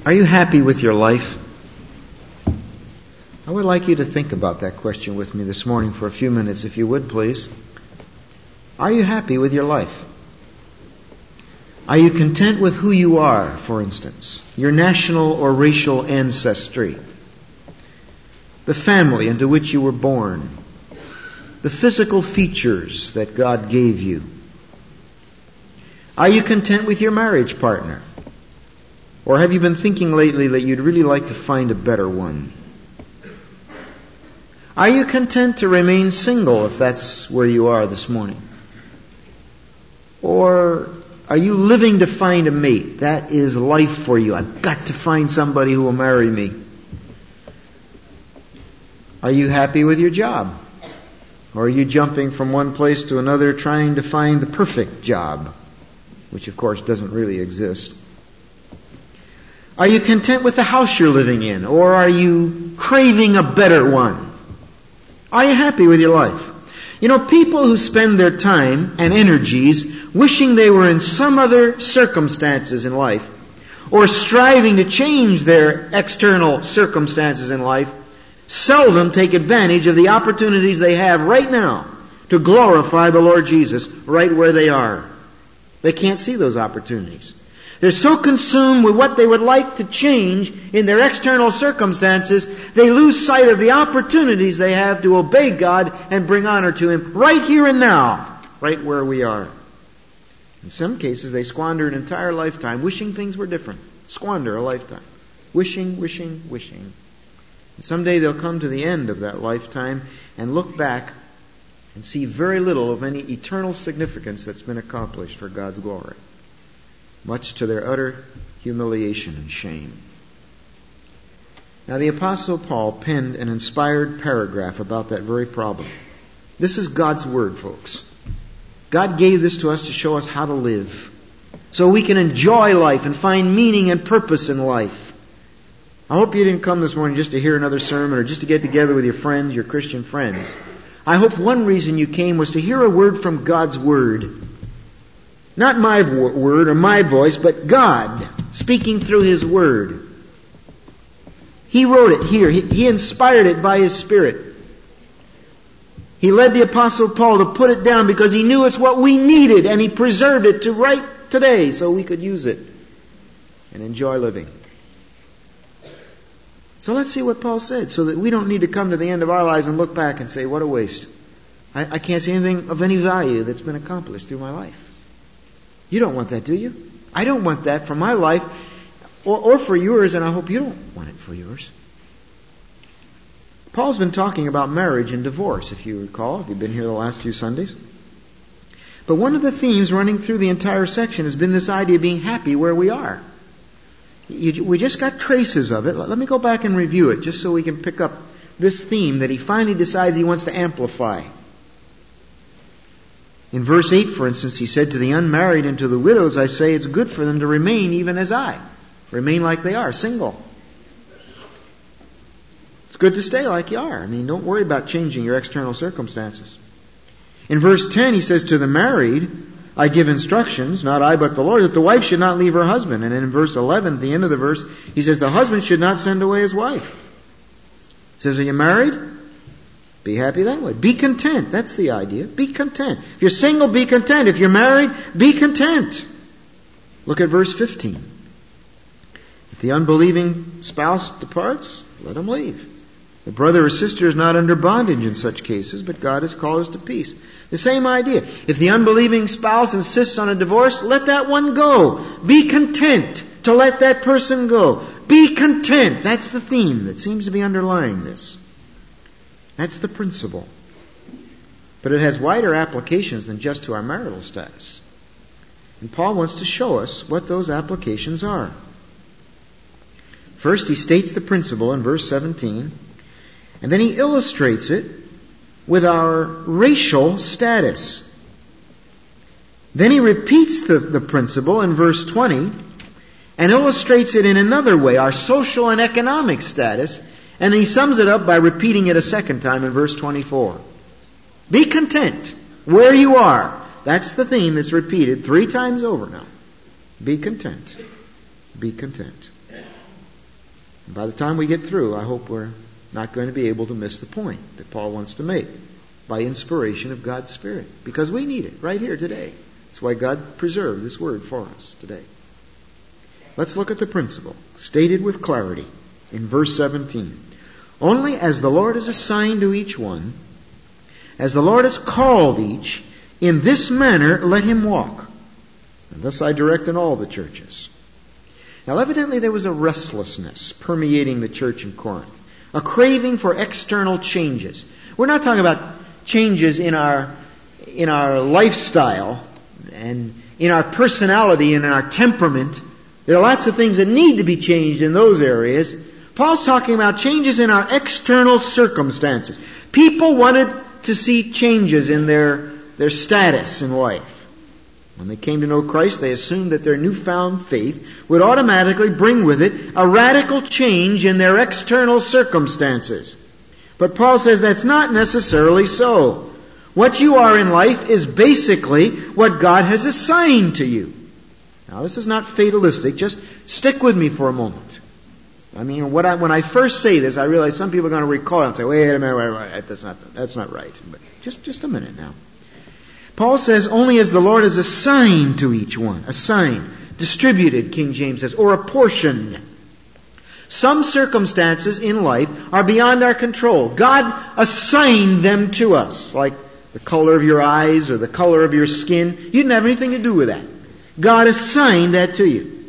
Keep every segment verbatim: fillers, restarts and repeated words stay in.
Are you happy with your life? I would like you to think about that question with me this morning for a few minutes, if you would, please. Are you happy with your life? Are you content with who you are, for instance? Your national or racial ancestry? The family into which you were born? The physical features that God gave you? Are you content with your marriage partner? Or have you been thinking lately that you'd really like to find a better one? Are you content to remain single if that's where you are this morning? Or are you living to find a mate? That is life for you. I've got to find somebody who will marry me. Are you happy with your job? Or are you jumping from one place to another trying to find the perfect job? Which of course doesn't really exist. Are you content with the house you're living in? Or are you craving a better one? Are you happy with your life? You know, people who spend their time and energies wishing they were in some other circumstances in life, or striving to change their external circumstances in life, seldom take advantage of the opportunities they have right now to glorify the Lord Jesus right where they are. They can't see those opportunities. They're so consumed with what they would like to change in their external circumstances, they lose sight of the opportunities they have to obey God and bring honor to Him right here and now, right where we are. In some cases, they squander an entire lifetime wishing things were different. Squander a lifetime. Wishing, wishing, wishing. And someday they'll come to the end of that lifetime and look back and see very little of any eternal significance that's been accomplished for God's glory, much to their utter humiliation and shame. Now, the Apostle Paul penned an inspired paragraph about that very problem. This is God's Word, folks. God gave this to us to show us how to live, so we can enjoy life and find meaning and purpose in life. I hope you didn't come this morning just to hear another sermon or just to get together with your friends, your Christian friends. I hope one reason you came was to hear a word from God's Word. Not my word or my voice, but God speaking through His Word. He wrote it here. He, he inspired it by His Spirit. He led the Apostle Paul to put it down because he knew it's what we needed, and he preserved it to write today so we could use it and enjoy living. So let's see what Paul said, so that we don't need to come to the end of our lives and look back and say, what a waste. I, I can't see anything of any value that's been accomplished through my life. You don't want that, do you? I don't want that for my life or, or for yours, and I hope you don't want it for yours. Paul's been talking about marriage and divorce, if you recall, if you've been here the last few Sundays. But one of the themes running through the entire section has been this idea of being happy where we are. You, we just got traces of it. Let me go back and review it, just so we can pick up this theme that he finally decides he wants to amplify. In verse eight, for instance, he said, to the unmarried and to the widows, I say it's good for them to remain even as I. Remain like they are, single. It's good to stay like you are. I mean, don't worry about changing your external circumstances. In verse ten, he says, to the married, I give instructions, not I but the Lord, that the wife should not leave her husband. And in verse eleven, at the end of the verse, he says, the husband should not send away his wife. He says, are you married? Be happy that way. Be content. That's the idea. Be content. If you're single, be content. If you're married, be content. Look at verse fifteen. If the unbelieving spouse departs, let him leave. The brother or sister is not under bondage in such cases, but God has called us to peace. The same idea. If the unbelieving spouse insists on a divorce, let that one go. Be content to let that person go. Be content. That's the theme that seems to be underlying this. That's the principle. But it has wider applications than just to our marital status. And Paul wants to show us what those applications are. First, he states the principle in verse seventeen, and then he illustrates it with our racial status. Then he repeats the, the principle in verse twenty and illustrates it in another way, our social and economic status, and he sums it up by repeating it a second time in verse twenty-four. Be content where you are. That's the theme that's repeated three times over now. Be content. Be content. And by the time we get through, I hope we're not going to be able to miss the point that Paul wants to make by inspiration of God's Spirit. Because we need it right here today. That's why God preserved this word for us today. Let's look at the principle stated with clarity in verse seventeen. Only as the Lord has assigned to each one, as the Lord has called each, in this manner let him walk. And thus I direct in all the churches. Now evidently there was a restlessness permeating the church in Corinth. A craving for external changes. We're not talking about changes in our, in our lifestyle and in our personality and in our temperament. There are lots of things that need to be changed in those areas. Paul's talking about changes in our external circumstances. People wanted to see changes in their, their status in life. When they came to know Christ, they assumed that their newfound faith would automatically bring with it a radical change in their external circumstances. But Paul says that's not necessarily so. What you are in life is basically what God has assigned to you. Now, this is not fatalistic. Just stick with me for a moment. I mean, what I, when I first say this, I realize some people are going to recoil and say, wait a minute, wait a minute, that's not, that's not right. But just, just a minute now. Paul says, only as the Lord has assigned to each one. Assigned. Distributed, King James says, or apportioned. Some circumstances in life are beyond our control. God assigned them to us, like the color of your eyes or the color of your skin. You didn't have anything to do with that. God assigned that to you.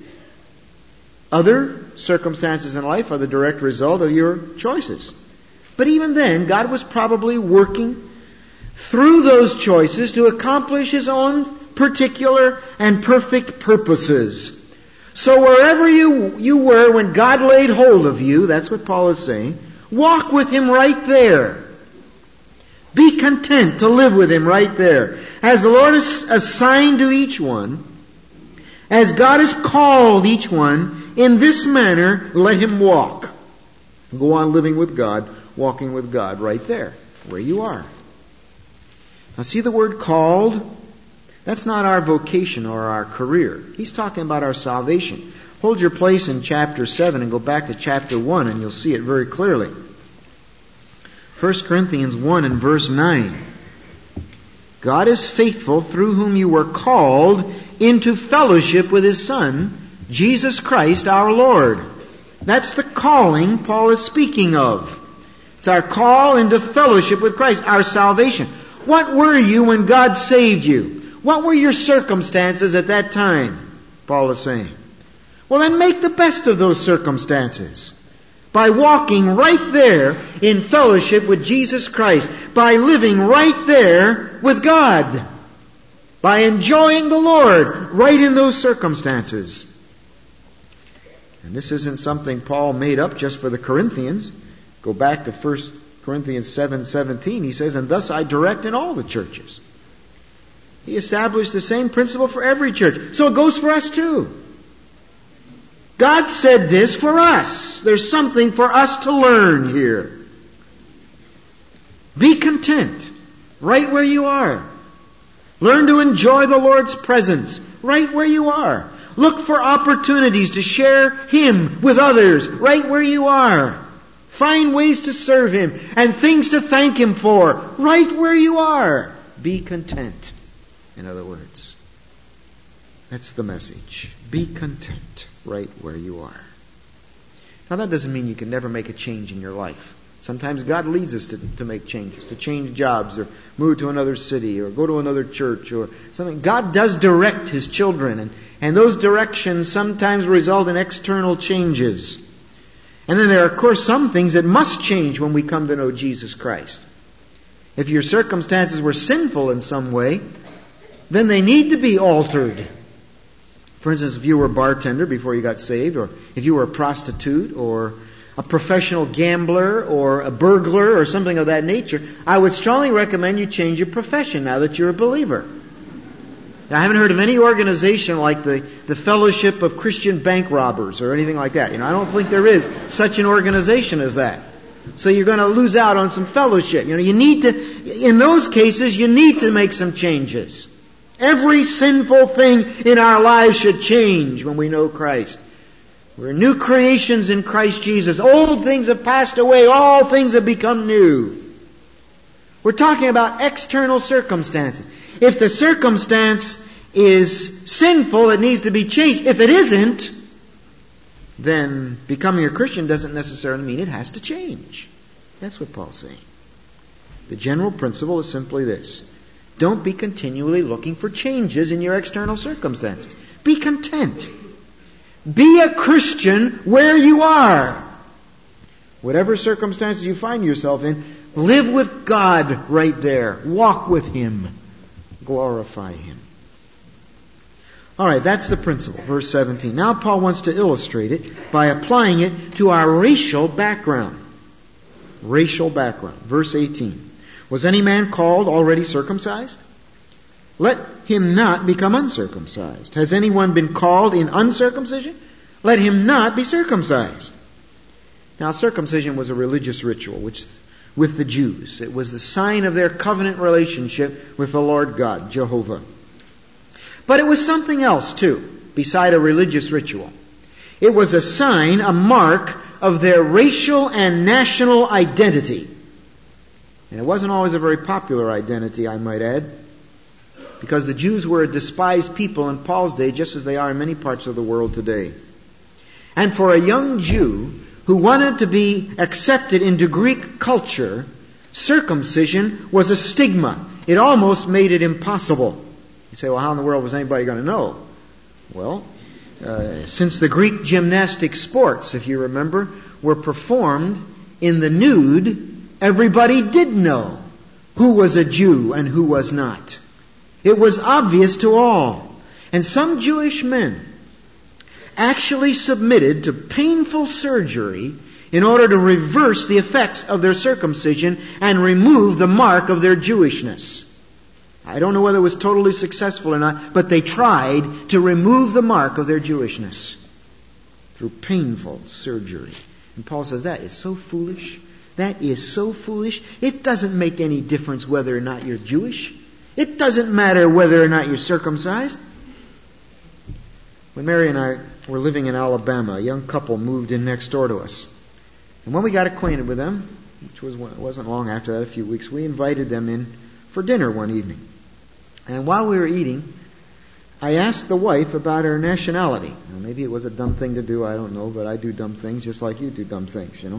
Other circumstances in life are the direct result of your choices. But even then, God was probably working through those choices to accomplish His own particular and perfect purposes. So wherever you, you were when God laid hold of you, that's what Paul is saying, walk with Him right there. Be content to live with Him right there. As the Lord has assigned to each one, as God has called each one, in this manner let him walk. Go on living with God, walking with God right there, where you are. Now see the word called? That's not our vocation or our career. He's talking about our salvation. Hold your place in chapter seven and go back to chapter one and you'll see it very clearly. First Corinthians one and verse nine. God is faithful, through whom you were called into fellowship with His Son, Jesus Christ our Lord. That's the calling Paul is speaking of. It's our call into fellowship with Christ, our salvation. What were you when God saved you? What were your circumstances at that time? Paul is saying. Well, then make the best of those circumstances by walking right there in fellowship with Jesus Christ, by living right there with God, by enjoying the Lord right in those circumstances. And this isn't something Paul made up just for the Corinthians. Go back to First Corinthians seven seventeen. He says, and thus I direct in all the churches. He established the same principle for every church. So it goes for us too. God said this for us. There's something for us to learn here. Be content right where you are. Learn to enjoy the Lord's presence right where you are. Look for opportunities to share Him with others right where you are. Find ways to serve Him and things to thank Him for right where you are. Be content, in other words. That's the message. Be content right where you are. Now that doesn't mean you can never make a change in your life. Sometimes God leads us to, to make changes, to change jobs or move to another city or go to another church or something. God does direct His children, and, and those directions sometimes result in external changes. And then there are, of course, some things that must change when we come to know Jesus Christ. If your circumstances were sinful in some way, then they need to be altered. For instance, if you were a bartender before you got saved, or if you were a prostitute, or a professional gambler, or a burglar, or something of that nature, I would strongly recommend you change your profession now that you're a believer. Now, I haven't heard of any organization like the, the Fellowship of Christian Bank Robbers or anything like that. You know, I don't think there is such an organization as that. So you're going to lose out on some fellowship. You know, you need to, in those cases, you need to make some changes. Every sinful thing in our lives should change when we know Christ. We're new creations in Christ Jesus. Old things have passed away. All things have become new. We're talking about external circumstances. If the circumstance is sinful, it needs to be changed. If it isn't, then becoming a Christian doesn't necessarily mean it has to change. That's what Paul's saying. The general principle is simply this. Don't be continually looking for changes in your external circumstances. Be content. Be a Christian where you are. Whatever circumstances you find yourself in, live with God right there. Walk with Him. Glorify Him. All right, that's the principle. Verse seventeen. Now Paul wants to illustrate it by applying it to our racial background. Racial background. Verse eighteen. Was any man called already circumcised? Let him not become uncircumcised. Has anyone been called in uncircumcision? Let him not be circumcised. Now, circumcision was a religious ritual which, with the Jews. It was the sign of their covenant relationship with the Lord God, Jehovah. But it was something else too, beside a religious ritual. It was a sign, a mark of their racial and national identity. And it wasn't always a very popular identity, I might add, because the Jews were a despised people in Paul's day, just as they are in many parts of the world today. And for a young Jew who wanted to be accepted into Greek culture, circumcision was a stigma. It almost made it impossible. You say, well, how in the world was anybody going to know? Well, uh, since the Greek gymnastic sports, if you remember, were performed in the nude, everybody did know who was a Jew and who was not. It was obvious to all. And some Jewish men actually submitted to painful surgery in order to reverse the effects of their circumcision and remove the mark of their Jewishness. I don't know whether it was totally successful or not, but they tried to remove the mark of their Jewishness through painful surgery. And Paul says that is so foolish. That is so foolish. It doesn't make any difference whether or not you're Jewish. It doesn't matter whether or not you're circumcised. When Mary and I were living in Alabama, a young couple moved in next door to us. And when we got acquainted with them, which was wasn't long after that, a few weeks, we invited them in for dinner one evening. And while we were eating, I asked the wife about her nationality. Now, maybe it was a dumb thing to do, I don't know, but I do dumb things just like you do dumb things, you know.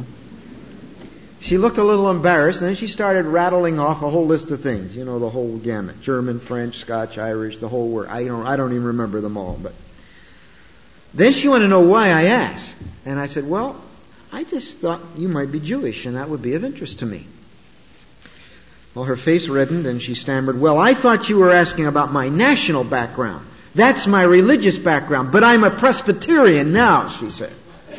She looked a little embarrassed, and then she started rattling off a whole list of things. You know, the whole gamut. German, French, Scotch, Irish, the whole word. I don't, I don't even remember them all. But then she wanted to know why I asked. And I said, well, I just thought you might be Jewish, and that would be of interest to me. Well, her face reddened, and she stammered, well, I thought you were asking about my national background. That's my religious background, but I'm a Presbyterian now, she said.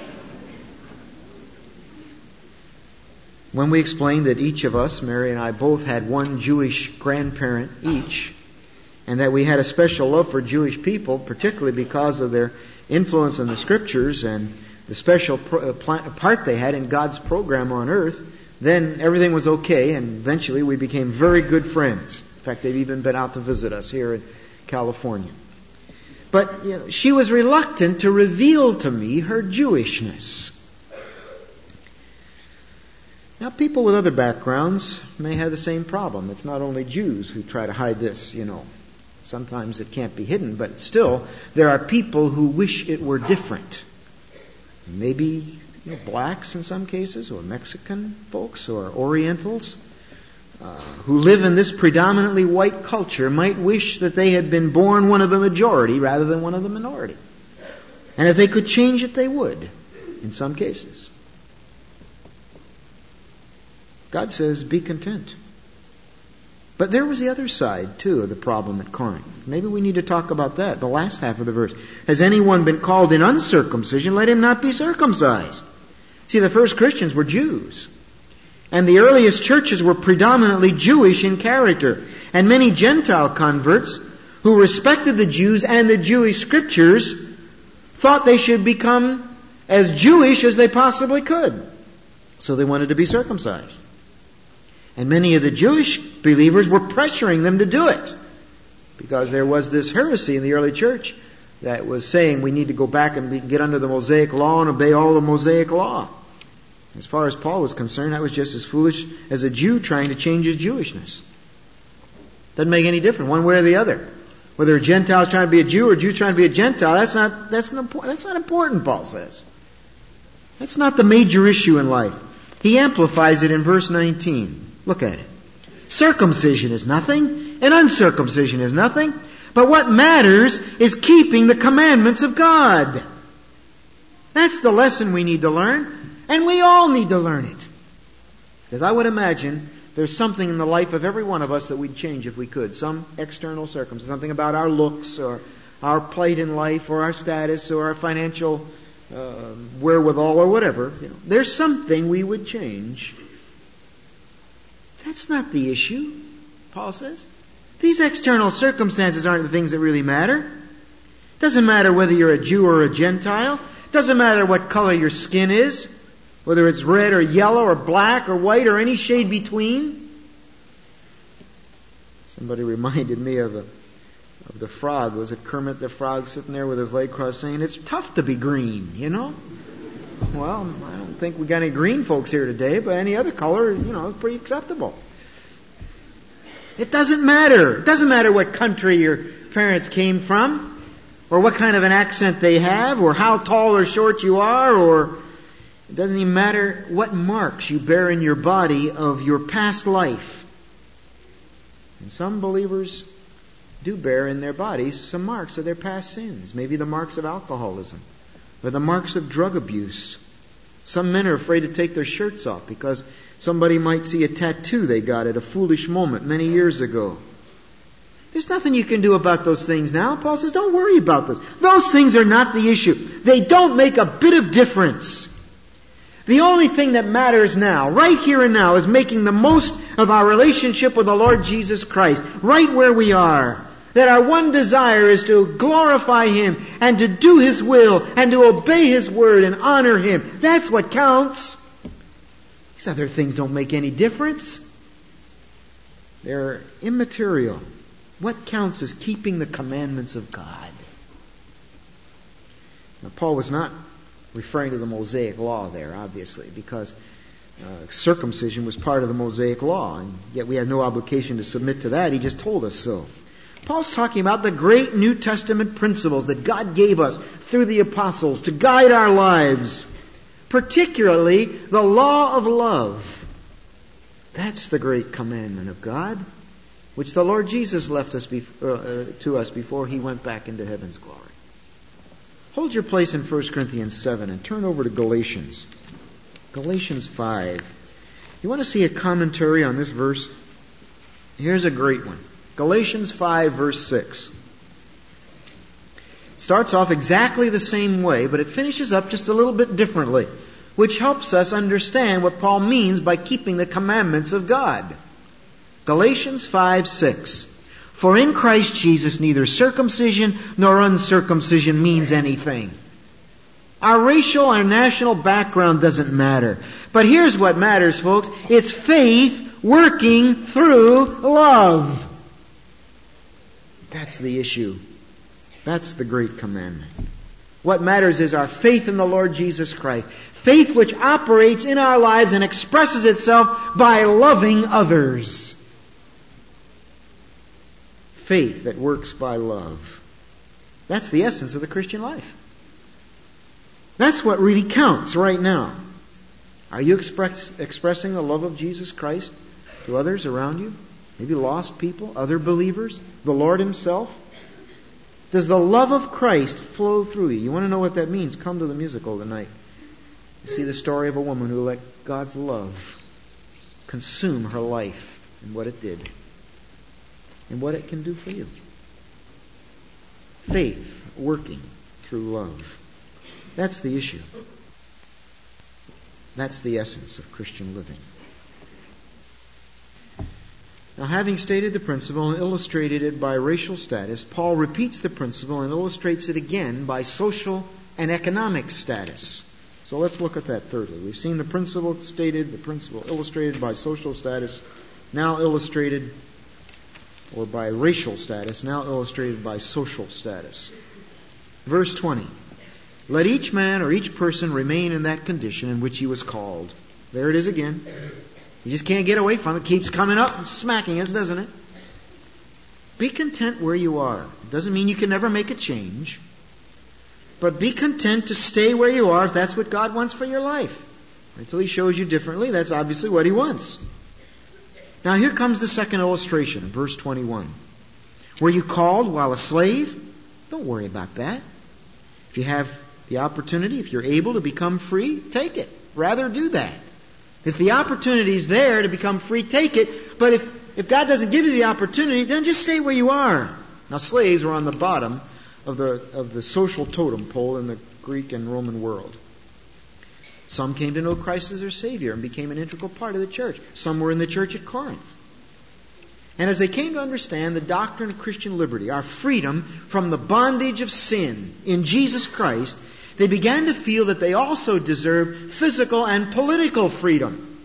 When we explained that each of us, Mary and I, both had one Jewish grandparent each, and that we had a special love for Jewish people, particularly because of their influence in the Scriptures and the special part they had in God's program on earth, then everything was okay, and eventually we became very good friends. In fact, they've even been out to visit us here in California. But you know, she was reluctant to reveal to me her Jewishness. Now, people with other backgrounds may have the same problem. It's not only Jews who try to hide this, you know. Sometimes it can't be hidden, but still, there are people who wish it were different. Maybe you know, blacks in some cases, or Mexican folks, or Orientals, uh, who live in this predominantly white culture might wish that they had been born one of the majority rather than one of the minority. And if they could change it, they would, in some cases. God says, be content. But there was the other side, too, of the problem at Corinth. Maybe we need to talk about that, the last half of the verse. Has anyone been called in uncircumcision? Let him not be circumcised. See, the first Christians were Jews. And the earliest churches were predominantly Jewish in character. And many Gentile converts who respected the Jews and the Jewish scriptures thought they should become as Jewish as they possibly could. So they wanted to be circumcised. And many of the Jewish believers were pressuring them to do it. Because there was this heresy in the early church that was saying we need to go back and be, get under the Mosaic law and obey all the Mosaic law. As far as Paul was concerned, that was just as foolish as a Jew trying to change his Jewishness. Doesn't make any difference one way or the other. Whether a Gentile is trying to be a Jew or a Jew trying to be a Gentile, that's not, that's not, that's not important, Paul says. That's not the major issue in life. He amplifies it in verse nineteen. Look at it. Circumcision is nothing, and uncircumcision is nothing, but what matters is keeping the commandments of God. That's the lesson we need to learn, and we all need to learn it. Because I would imagine there's something in the life of every one of us that we'd change if we could. Some external circumstance, something about our looks or our plight in life or our status or our financial uh, wherewithal or whatever. You know, there's something we would change. That's not the issue, Paul says. These external circumstances aren't the things that really matter. Doesn't matter whether you're a Jew or a Gentile. Doesn't matter what color your skin is. Whether it's red or yellow or black or white or any shade between. Somebody reminded me of, a, of the frog. Was it Kermit the Frog sitting there with his leg crossed saying, it's tough to be green, you know? Well, I don't think we got any green folks here today, but any other color, you know, is pretty acceptable. It doesn't matter. It doesn't matter what country your parents came from, or what kind of an accent they have, or how tall or short you are, or it doesn't even matter what marks you bear in your body of your past life. And some believers do bear in their bodies some marks of their past sins. Maybe the marks of alcoholism, or the marks of drug abuse. Some men are afraid to take their shirts off because somebody might see a tattoo they got at a foolish moment many years ago. There's nothing you can do about those things now. Paul says, don't worry about those. Those things are not the issue. They don't make a bit of difference. The only thing that matters now, right here and now, is making the most of our relationship with the Lord Jesus Christ, right where we are. That our one desire is to glorify Him and to do His will and to obey His word and honor Him. That's what counts. These other things don't make any difference. They're immaterial. What counts is keeping the commandments of God. Now, Paul was not referring to the Mosaic law there, obviously, because uh, circumcision was part of the Mosaic law, and yet we have no obligation to submit to that. He just told us so. Paul's talking about the great New Testament principles that God gave us through the apostles to guide our lives, particularly the law of love. That's the great commandment of God, which the Lord Jesus left us bef- uh, uh, to us before He went back into heaven's glory. Hold your place in First Corinthians seven and turn over to Galatians. Galatians five. You want to see a commentary on this verse? Here's a great one. Galatians five, verse six. It starts off exactly the same way, but it finishes up just a little bit differently, which helps us understand what Paul means by keeping the commandments of God. Galatians five, six. For in Christ Jesus neither circumcision nor uncircumcision means anything. Our racial, our national background doesn't matter. But here's what matters, folks. It's faith working through love. That's the issue. That's the great commandment. What matters is our faith in the Lord Jesus Christ. Faith which operates in our lives and expresses itself by loving others. Faith that works by love. That's the essence of the Christian life. That's what really counts right now. Are you express, expressing the love of Jesus Christ to others around you? Maybe lost people, other believers, the Lord Himself? Does the love of Christ flow through you? You want to know what that means? Come to the musical tonight. You see the story of a woman who let God's love consume her life and what it did. And what it can do for you. Faith working through love. That's the issue. That's the essence of Christian living. Now, having stated the principle and illustrated it by racial status, Paul repeats the principle and illustrates it again by social and economic status. So let's look at that thirdly. We've seen the principle stated, the principle illustrated by social status, now illustrated or by racial status, now illustrated by social status. Verse twenty. Let each man or each person remain in that condition in which he was called. There it is again. You just can't get away from it. It keeps coming up and smacking us, doesn't it? Be content where you are. It doesn't mean you can never make a change. But be content to stay where you are if that's what God wants for your life. Until He shows you differently, that's obviously what He wants. Now here comes the second illustration, verse twenty-one. Were you called while a slave? Don't worry about that. If you have the opportunity, if you're able to become free, take it. Rather do that. If the opportunity is there to become free, take it. But if, if God doesn't give you the opportunity, then just stay where you are. Now slaves were on the bottom of the, of the social totem pole in the Greek and Roman world. Some came to know Christ as their Savior and became an integral part of the church. Some were in the church at Corinth. And as they came to understand the doctrine of Christian liberty, our freedom from the bondage of sin in Jesus Christ, they began to feel that they also deserved physical and political freedom.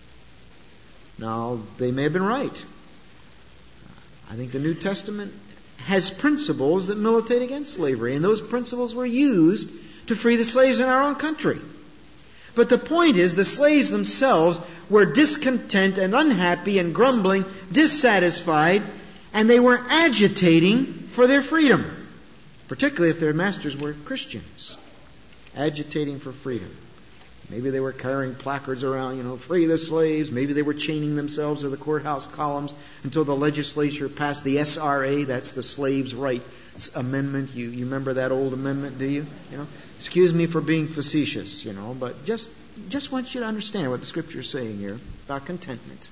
Now, they may have been right. I think the New Testament has principles that militate against slavery, and those principles were used to free the slaves in our own country. But the point is, the slaves themselves were discontent and unhappy and grumbling, dissatisfied, and they were agitating for their freedom, particularly if their masters were Christians. Agitating for freedom. Maybe they were carrying placards around, you know, free the slaves. Maybe they were chaining themselves to the courthouse columns until the legislature passed the S R A, that's the Slaves' Rights Amendment. You, you remember that old amendment, do you? You know, excuse me for being facetious, you know, but just, just want you to understand what the Scripture is saying here about contentment.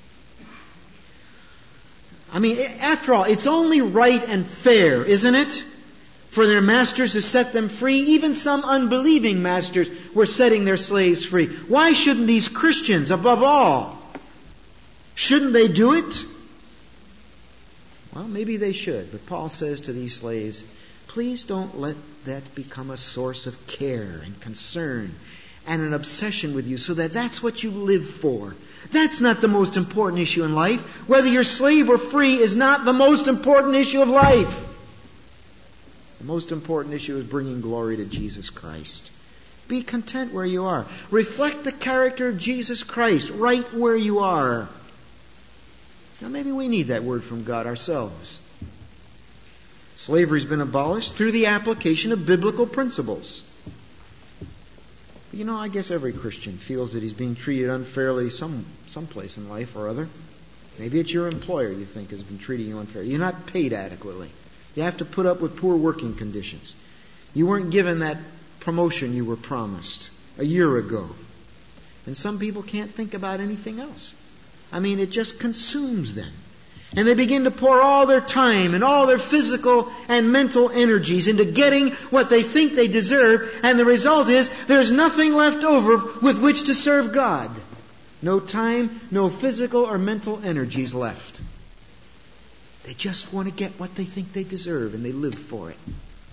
I mean, after all, it's only right and fair, isn't it, for their masters to set them free? Even some unbelieving masters were setting their slaves free. Why shouldn't these Christians, above all, shouldn't they do it? Well, maybe they should. But Paul says to these slaves, please don't let that become a source of care and concern and an obsession with you, so that that's what you live for. That's not the most important issue in life. Whether you're slave or free is not the most important issue of life. The most important issue is bringing glory to Jesus Christ. Be content where you are. Reflect the character of Jesus Christ right where you are. Now maybe we need that word from God ourselves. Slavery's been abolished through the application of biblical principles. But you know, I guess every Christian feels that he's being treated unfairly some someplace in life or other. Maybe it's your employer you think has been treating you unfairly. You're not paid adequately. You have to put up with poor working conditions. You weren't given that promotion you were promised a year ago. And some people can't think about anything else. I mean, it just consumes them. And they begin to pour all their time and all their physical and mental energies into getting what they think they deserve. And the result is there's nothing left over with which to serve God. No time, no physical or mental energies left. They just want to get what they think they deserve, and they live for it.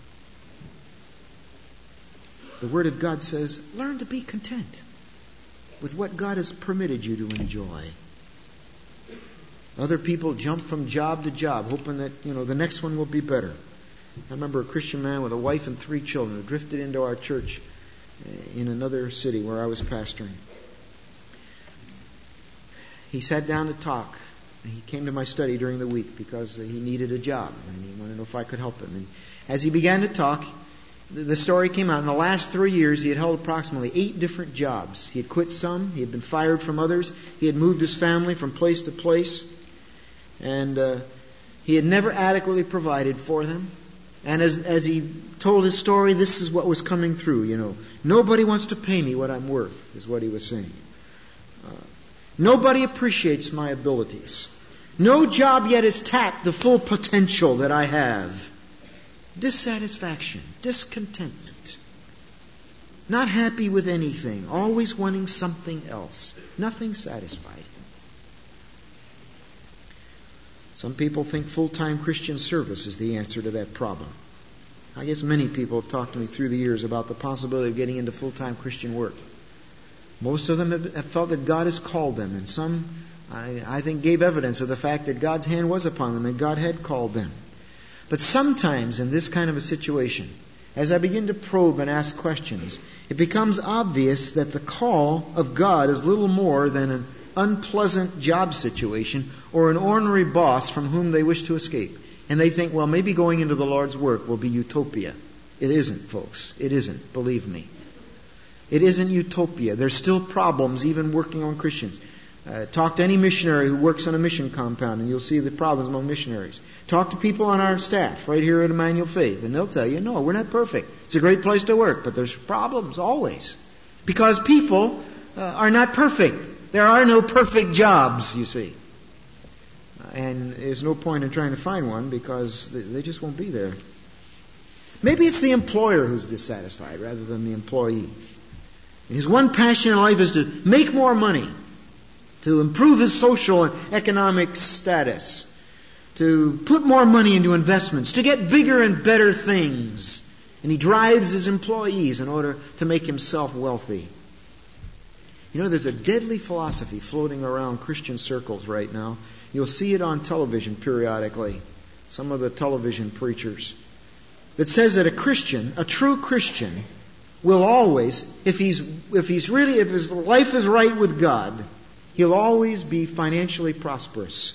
The Word of God says, learn to be content with what God has permitted you to enjoy. Other people jump from job to job, hoping that, you know, the next one will be better. I remember a Christian man with a wife and three children who drifted into our church in another city where I was pastoring. He sat down to talk. He came to my study during the week because he needed a job, and he wanted to know if I could help him. And as he began to talk, the story came out. In the last three years, he had held approximately eight different jobs. He had quit some. He had been fired from others. He had moved his family from place to place. And uh, he had never adequately provided for them. And as, as he told his story, this is what was coming through, you know. Nobody wants to pay me what I'm worth, is what he was saying. Uh, nobody appreciates my abilities. No job yet has tapped the full potential that I have. Dissatisfaction, discontentment. Not happy with anything, always wanting something else. Nothing satisfied. Some people think full-time Christian service is the answer to that problem. I guess many people have talked to me through the years about the possibility of getting into full-time Christian work. Most of them have felt that God has called them, and some, I, I think, gave evidence of the fact that God's hand was upon them and God had called them. But sometimes in this kind of a situation, as I begin to probe and ask questions, it becomes obvious that the call of God is little more than an unpleasant job situation or an ornery boss from whom they wish to escape. And they think, well, maybe going into the Lord's work will be utopia. It isn't, folks. It isn't. Believe me. It isn't utopia. There's still problems even working on Christians. Uh, talk to any missionary who works on a mission compound and you'll see the problems among missionaries. Talk to people on our staff right here at Emmanuel Faith and they'll tell you, no, we're not perfect. It's a great place to work, but there's problems always. Because people uh, are not perfect. There are no perfect jobs, you see. And there's no point in trying to find one because they just won't be there. Maybe it's the employer who's dissatisfied rather than the employee. His one passion in life is to make more money, to improve his social and economic status, to put more money into investments, to get bigger and better things. And he drives his employees in order to make himself wealthy. You know, there's a deadly philosophy floating around Christian circles right now. You'll see it on television periodically, some of the television preachers, that says that a Christian, a true Christian, will always, if he's if he's really, if his life is right with God, he'll always be financially prosperous.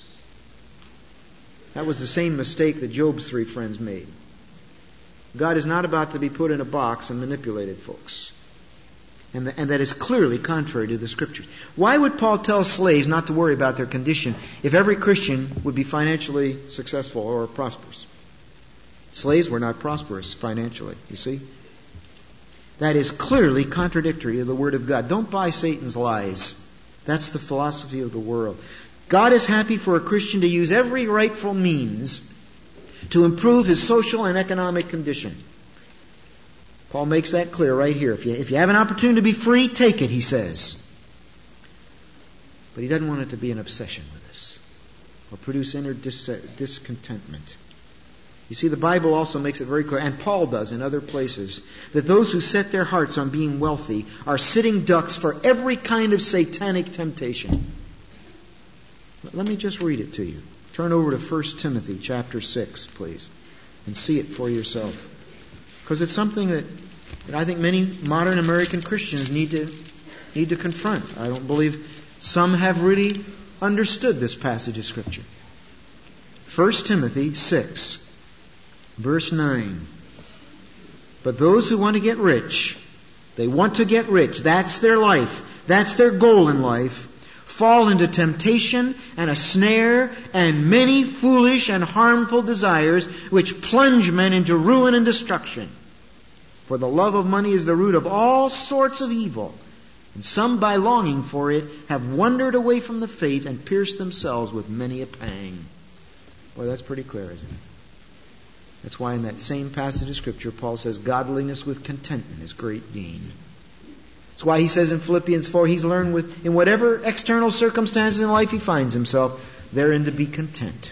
That was the same mistake that Job's three friends made. God is not about to be put in a box and manipulated, folks. And, the, and that is clearly contrary to the Scriptures. Why would Paul tell slaves not to worry about their condition if every Christian would be financially successful or prosperous? Slaves were not prosperous financially, you see. That is clearly contradictory to the Word of God. Don't buy Satan's lies. That's the philosophy of the world. God is happy for a Christian to use every rightful means to improve his social and economic condition. Paul makes that clear right here. If you, if you have an opportunity to be free, take it, he says. But he doesn't want it to be an obsession with us or produce inner dis- discontentment. You see, the Bible also makes it very clear, and Paul does in other places, that those who set their hearts on being wealthy are sitting ducks for every kind of satanic temptation. Let me just read it to you. Turn over to First Timothy chapter six, please, and see it for yourself. Because it's something that, that I think many modern American Christians need to need to confront. I don't believe some have really understood this passage of Scripture. First Timothy six, verse nine. But those who want to get rich, they want to get rich. That's their life. That's their goal in life. Fall into temptation and a snare and many foolish and harmful desires which plunge men into ruin and destruction. For the love of money is the root of all sorts of evil. And some by longing for it have wandered away from the faith and pierced themselves with many a pang. Boy, that's pretty clear, isn't it? That's why in that same passage of Scripture, Paul says, godliness with contentment is great gain. That's why he says in Philippians four, he's learned with, in whatever external circumstances in life he finds himself, therein to be content.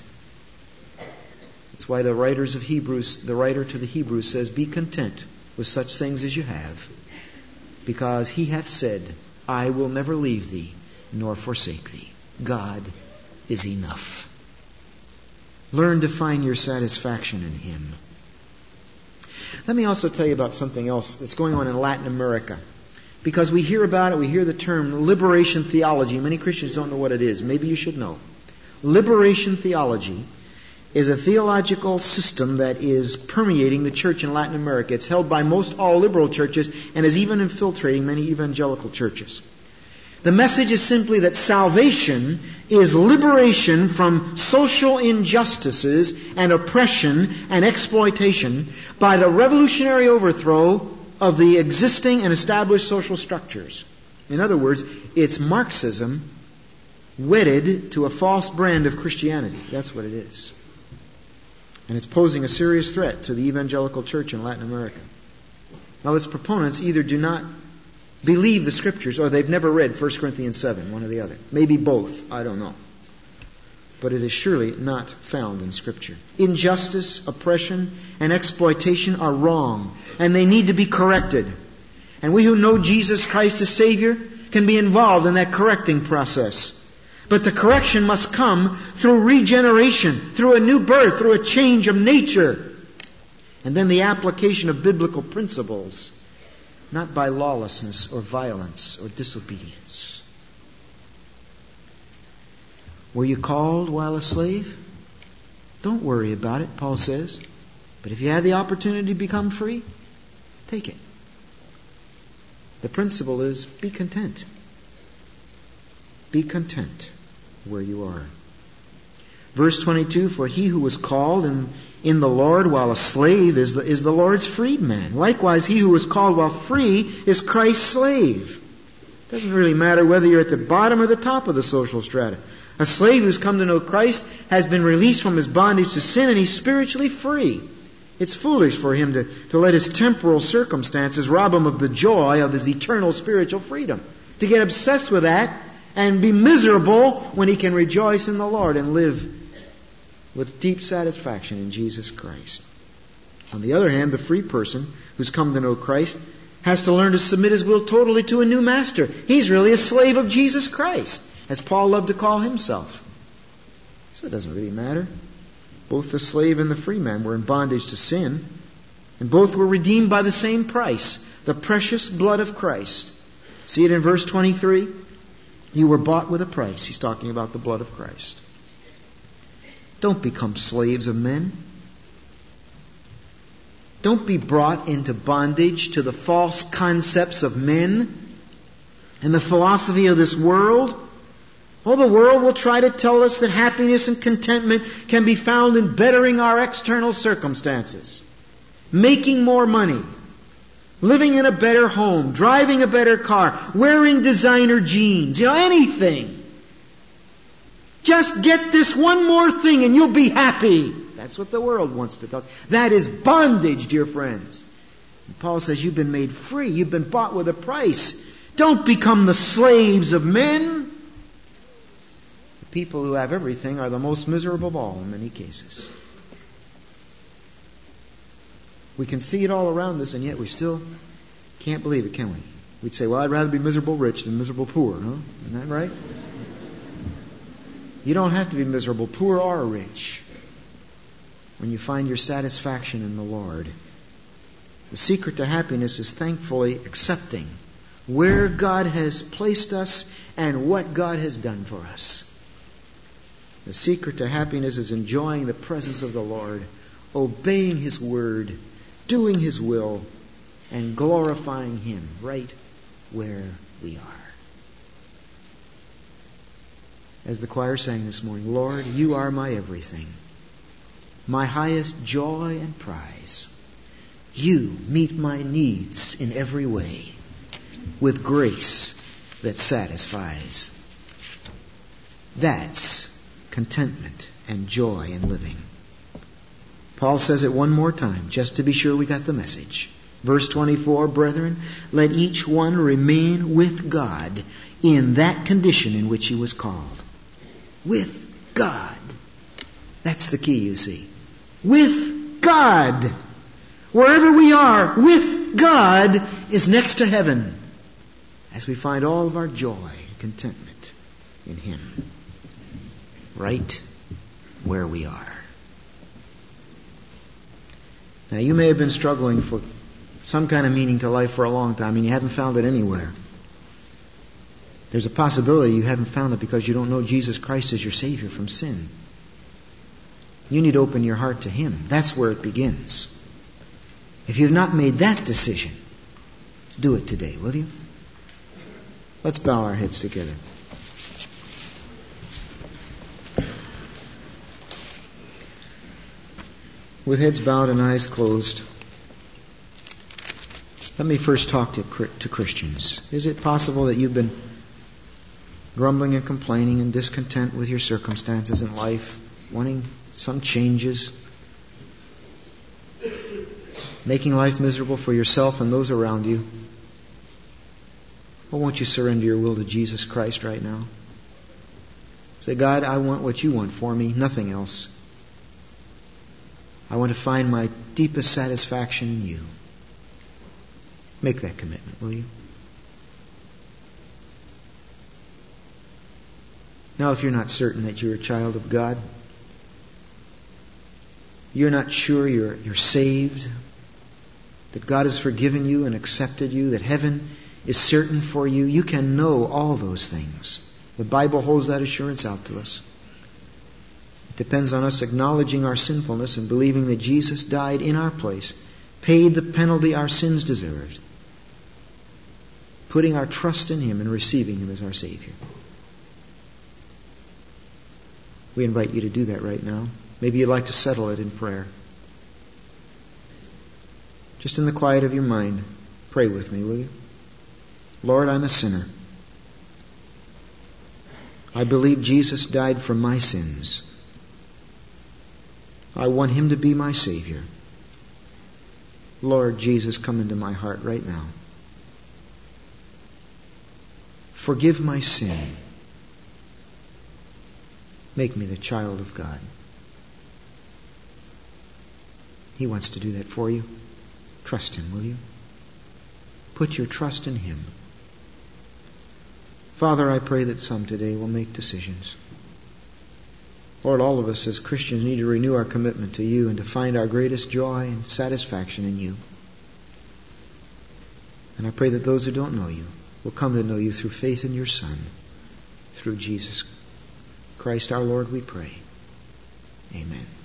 That's why the writers of Hebrews, the writer to the Hebrews says, be content with such things as you have, because he hath said, I will never leave thee nor forsake thee. God is enough. Learn to find your satisfaction in Him. Let me also tell you about something else that's going on in Latin America. Because we hear about it, we hear the term liberation theology. Many Christians don't know what it is. Maybe you should know. Liberation theology is a theological system that is permeating the church in Latin America. It's held by most all liberal churches and is even infiltrating many evangelical churches. The message is simply that salvation is liberation from social injustices and oppression and exploitation by the revolutionary overthrow of the existing and established social structures. In other words, it's Marxism wedded to a false brand of Christianity. That's what it is. And it's posing a serious threat to the evangelical church in Latin America. Now, its proponents either do not believe the Scriptures or they've never read First Corinthians seven, one or the other. Maybe both, I don't know. But it is surely not found in Scripture. Injustice, oppression, and exploitation are wrong, and they need to be corrected. And we who know Jesus Christ as Savior can be involved in that correcting process. But the correction must come through regeneration, through a new birth, through a change of nature. And then the application of biblical principles, not by lawlessness or violence or disobedience. Were you called while a slave? Don't worry about it, Paul says. But if you have the opportunity to become free, take it. The principle is be content. Be content where you are. Verse twenty-two, for he who was called in, in the Lord while a slave is the, is the Lord's freedman. Likewise, he who was called while free is Christ's slave. It doesn't really matter whether you're at the bottom or the top of the social strata. A slave who's come to know Christ has been released from his bondage to sin, and he's spiritually free. It's foolish for him to, to let his temporal circumstances rob him of the joy of his eternal spiritual freedom. To get obsessed with that and be miserable when he can rejoice in the Lord and live with deep satisfaction in Jesus Christ. On the other hand, the free person who's come to know Christ has to learn to submit his will totally to a new master. He's really a slave of Jesus Christ, as Paul loved to call himself. So it doesn't really matter. Both the slave and the free man were in bondage to sin, and both were redeemed by the same price, the precious blood of Christ. See it in verse twenty-three? You were bought with a price. He's talking about the blood of Christ. Don't become slaves of men. Don't be brought into bondage to the false concepts of men and the philosophy of this world. Oh, the world will try to tell us that happiness and contentment can be found in bettering our external circumstances, making more money, living in a better home, driving a better car, wearing designer jeans, you know, anything. Just get this one more thing and you'll be happy. That's what the world wants to tell us. That is bondage, dear friends. And Paul says you've been made free. You've been bought with a price. Don't become the slaves of men. The people who have everything are the most miserable of all in many cases. We can see it all around us, and yet we still can't believe it, can we? We'd say, well, I'd rather be miserable rich than miserable poor, huh? Isn't that right? You don't have to be miserable, poor or rich, when you find your satisfaction in the Lord. The secret to happiness is thankfully accepting where God has placed us and what God has done for us. The secret to happiness is enjoying the presence of the Lord, obeying His word, doing His will, and glorifying Him right where we are. As the choir sang this morning, Lord, you are my everything, my highest joy and prize. You meet my needs in every way with grace that satisfies. That's contentment and joy in living. Paul says it one more time, just to be sure we got the message. Verse twenty-four, brethren, let each one remain with God in that condition in which he was called. With God. That's the key, you see. With God. Wherever we are, with God is next to heaven, as we find all of our joy and contentment in Him. Right where we are. Now, you may have been struggling for some kind of meaning to life for a long time, and you haven't found it anywhere. There's a possibility you haven't found it because you don't know Jesus Christ as your Savior from sin. You need to open your heart to Him. That's where it begins. If you've not made that decision, do it today, will you? Let's bow our heads together. With heads bowed and eyes closed, let me first talk to, to Christians. Is it possible that you've been grumbling and complaining and discontent with your circumstances in life, wanting some changes, making life miserable for yourself and those around you? Well, won't you surrender your will to Jesus Christ right now? Say, God, I want what you want for me, nothing else. I want to find my deepest satisfaction in you. Make that commitment, will you? Now, if you're not certain that you're a child of God, you're not sure you're, you're saved, that God has forgiven you and accepted you, that heaven is certain for you, you can know all those things. The Bible holds that assurance out to us. It depends on us acknowledging our sinfulness and believing that Jesus died in our place, paid the penalty our sins deserved, putting our trust in Him and receiving Him as our Savior. We invite you to do that right now. Maybe you'd like to settle it in prayer. Just in the quiet of your mind, pray with me, will you? Lord, I'm a sinner. I believe Jesus died for my sins. I want Him to be my Savior. Lord Jesus, come into my heart right now. Forgive my sin. Make me the child of God. He wants to do that for you. Trust Him, will you? Put your trust in Him. Father, I pray that some today will make decisions. Lord, all of us as Christians need to renew our commitment to You and to find our greatest joy and satisfaction in You. And I pray that those who don't know You will come to know You through faith in Your Son, through Jesus Christ our Lord, we pray. Amen.